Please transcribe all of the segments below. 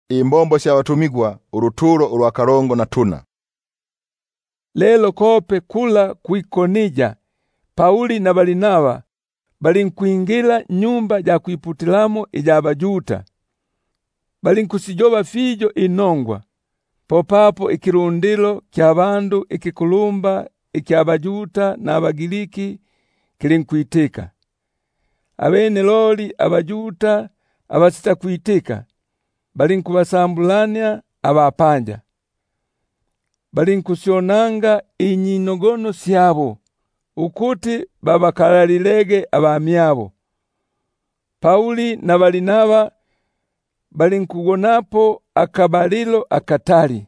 imbombo sya watumigwa uruturo urwa karongo na tuna. Lelo kope kula kuikonija, Pauli na Balinaba balinkuingila nyumba ja kuiputilamo ija Bajuta. Balinkusijoba fijo inongwa. Popapo ikirundilo kya bandu ikikulumba ikya Bajuta na Abagiriki kilinkuitika. Abene loli Abajuta abasita kuitika balinkubasambulanya abapanja. Balinkusyonanga inyinogono syabo ukuti babakalalilege abamyabo. Pauli na Balinaba balinkugonapo akabalilo akatali.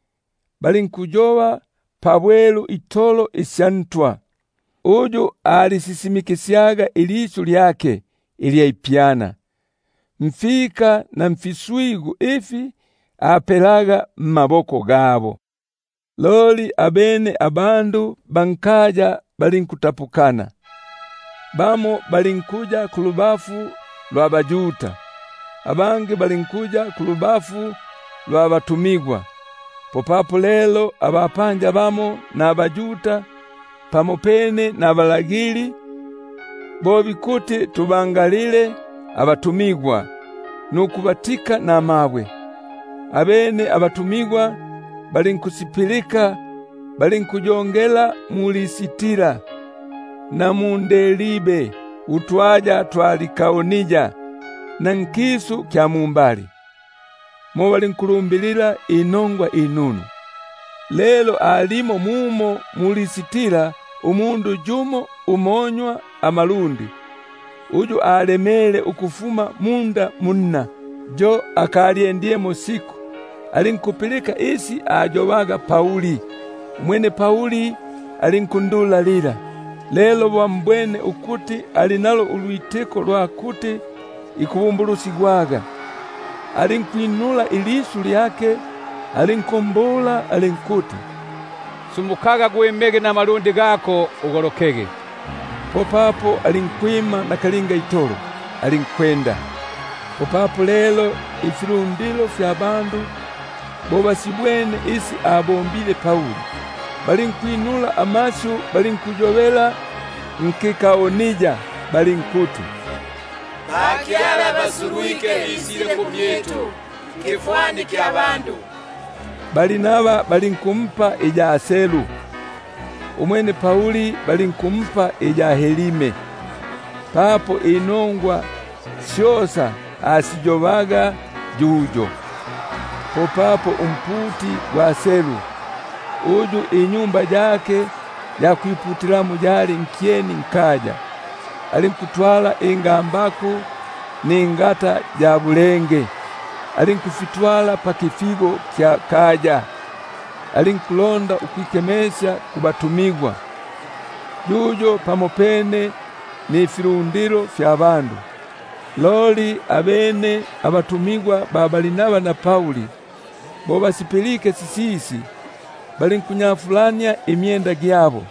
Balinkujowa pabwelu itolo isyantwa. Uju alisisimikisyaga ilisu lyake iliyaipiana. Mfika na mfiswigu ifi apelaga maboko gabo. Loli abene abandu bankaja balinkutapukana. Bamo balinkuja kulubafu lwa Bajuta. Abange balinkuja kulubafu lwa batumigwa. Popapo lelo abapanja bamo na Bajuta pamopene na balagili bobikuti tubangalile abatumigwa nukubatika na mabwe. Abene abatumigwa balinkusipilika balinkujongela mulisitira na mundelibe utwaja twalikaonija na nkisu kya mumbali. Mo balinkulumbilila inongwa inunu. Lelo alimo mumo mulisitira umundu jumo umonywa amalundi. Uju alemele ukufuma munda munna. Jo akaliendie mosiku. Alinkupilika isi ajowaga Pauli. Mwene Pauli alinkundula lila. Lelo wambwene ukuti alinalo uluiteko lwa kuti ikubumbulusigwaga. Alinkuinula ilisu lyake, alinkumbula alinkuti, sumukaga gwemege na malundi gako ugorokege. Popapo alinkwima na kalinga itolo, alinkwenda. Popapo lelo ifirundilo fya bandu bobasibwene isi abombile Pauli. Balinkuinula amasu balinkujovela nkikaonija balinkuti, bakiala basuruike isile kumyetu kifwani kya bandu. Balinaba balinkumpa ija Aselu. Umwene Pauli balinkumpa ija Helime. Papo inongwa syosa asijovaga jujo. Popapo umputi wa Aselu uju inyumba jake ya kuiputila mujali nkieni nkaja. Alinkutwala ingambaku ni ngata ja bulenge. Alinkufitwala pakifigo kya kaja. Alinkulonda ukwikemesya kubatumigwa. Jujo pamopene ni firundilo fya bandu. Loli abene abatumigwa ba Balinaba na Pauli bobasipilike sisisi balinkunyafulanya imyenda gyabo.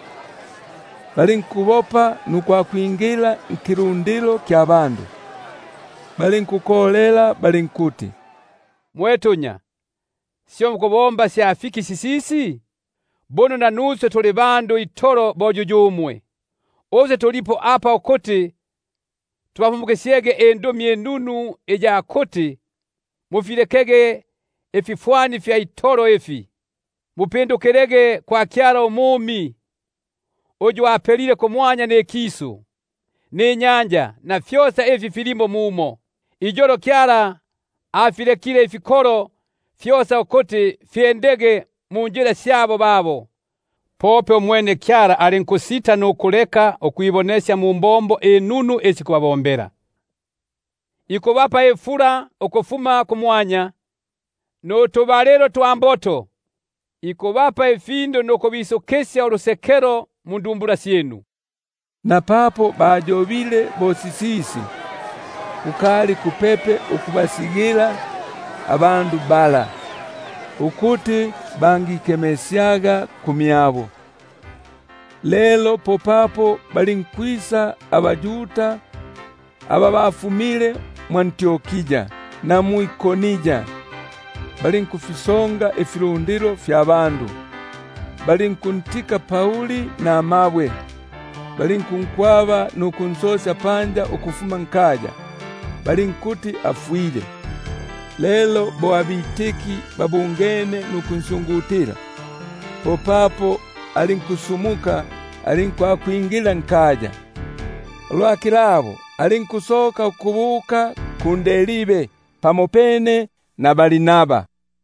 Balinkubopa nukwa kuingila nkirundilo kya bandu. Balinkukolela balinkuti, mwetunya sio mkubomba syafiki sisisi? Bono na nuse tuli bandu itoro bojujumwe. Oze tulipo apa okoti tubafumukesyege endomi enunu eja akoti mufilekege efifwani fya itoro efi. Mupendukelege kwa kyara umumi. Oju apelile kumwanya ne kisu ne nyanja na fyosa efi filimo mumo. Ijoro kyara afilekile ifikoro fyosa okoti fiendege munjira syabo babo. Pope umwene kyara alinkusita nukuleka okuibonesya mumbombo enunu esikubabombera. Ikubapa efura okufuma kumwanya no tubalero tuamboto. Ikubapa efindo nokubisokesya olusekero mundumbula syenu. Na papo bajovile bosisisi ukali kupepe ukubasigira abandu bala ukuti bangikemesyaga kumyabo. Lelo popapo balinkwisa Abajuta aba bafumile mu Antiokia na mu Ikonija balinkufisonga efilundilo fya bandu, balinkuntika Pauli na mawe, balinkunkwaba nukunsosya panja ukufuma nkaja, balinkuti afwile. Lelo bo abitiki babungene nukunsungutira, popapo alinkusumuka alinkwakwingila nkaja. Olwakilabo alinkusoka ukubuka kundelibe pamopene na Balinaba.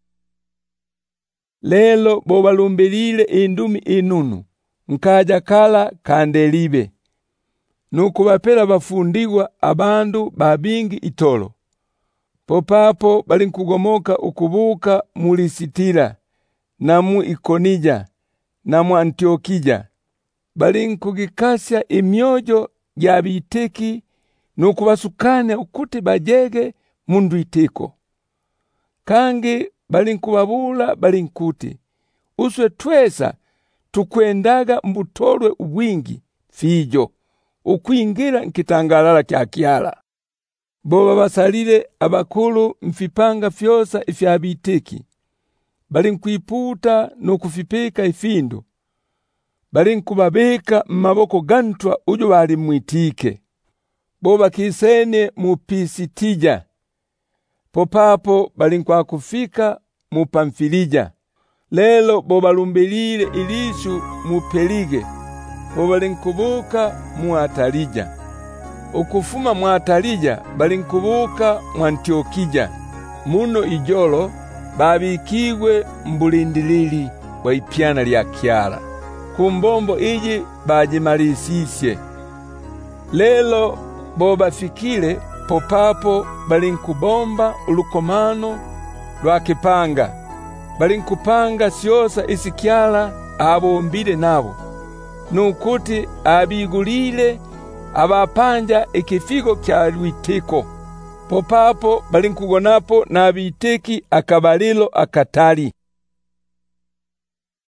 Lelo bo balumbilile indumi inunu nkaja kala kandelibe, nukubapela bafundigwa abandu babingi itolo. Popapo balinkugomoka ukubuka mu Lisitira na mu Ikonija na mu Antiokia. Balinkugikasya imyojo ya biteki nukubasukane ukuti bajege mundu iteko. Kangi balinkubabula balinkuti, uswe twesa tukwendaga mbutolwe ubwingi fijo ukwingira nkitangalala kya kiala. Boba basalile abakulu mfipanga fyosa ifya biteki, balinkwiputa nukufipeka ifindu, balinkubabeka mmaboko gantwa ujo bali mwitike. Boba kisene mu Pisitija, popapo balinkwakufika mu Pamfilija. Lelo boba lumbelile ilishu mu Pelige, boba linkubuka mu Atalija. Ukufuma mu Atalija balinkubuka mu Antiokia. Muno ijolo babikigwe mbulindilili wa ipyana lya kiala, kumbombo iji bajimalisisye. Lelo boba fikile, popapo balinkubomba ulukomano lwa kipanga, balinkupanga syosa isikyala abombile nabo, nukuti abigulile abapanja ikifigo kya lwitiko. Popapo balinkugonapo na biteki akabalilo akatali.